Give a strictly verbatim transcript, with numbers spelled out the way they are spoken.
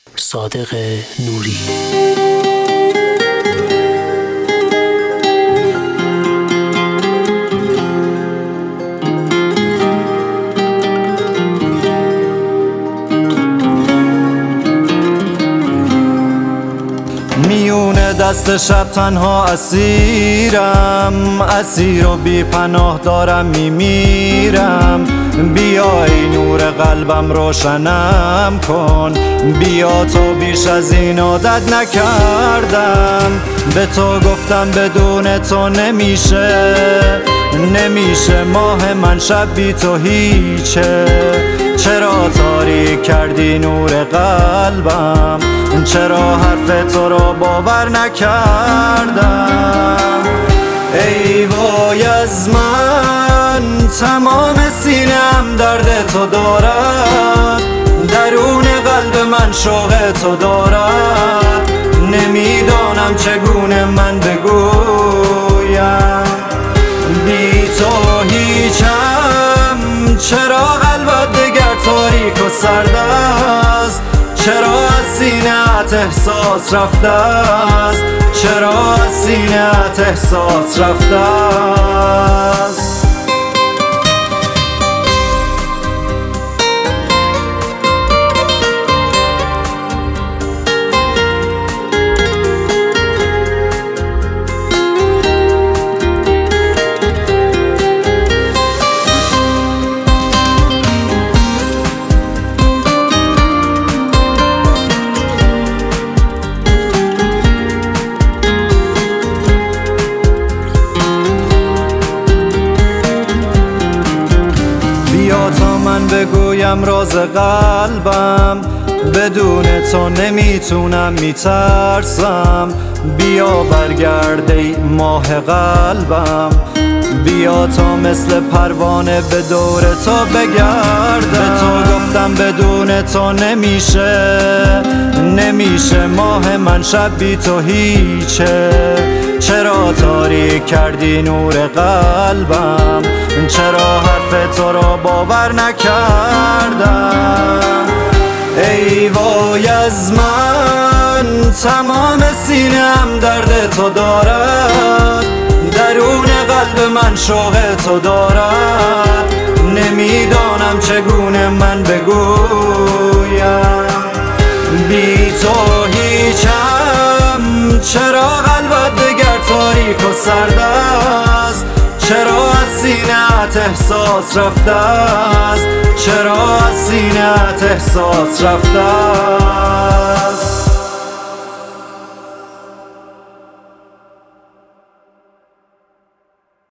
صادق نوری. میونه دست شب تنها اسیرم، اسیر و بی پناه دارم میمیرم. بیا ای نور قلبم روشنم کن، بیا تو بیش از این عادت نکردم. به تو گفتم بدون تو نمیشه، نمیشه ماه من شب بی تو هیچه. چرا تاریک کردی نور قلبم، چرا حرف تو رو باور نکردم. ای وای از من، تمام سینم درد تو دارد، درون قلب من شوق تو دارد. نمیدانم چگونه من بگویم بی تو هیچم. چرا قلبت دگر تاریک و سرد است، چرا از سینه‌ات احساس رفته است، چرا از سینه‌ات احساس رفته است. بیا تا من بگویم راز قلبم، بدون تو نمیتونم میترسم. بیا برگرد ای ماه قلبم، بیا تا مثل پروانه به دور تو بگردم. به تو گفتم بدون تو نمیشه، نمیشه ماه من شب بی تو هیچه. چرا تاریک کردی نور قلبم، چرا حرف تو رو باور نکردم. ای وای از من، تمام سینه‌ام درد تو دارد، درون قلب من شوق تو دارد. نمیدانم چگونه من بگویم بی تو هیچم. چرا قلبت دگر تاریک و سرد است، چرا از سینه‌ات احساس رفته است، چرا از سینه‌ات احساس رفته است.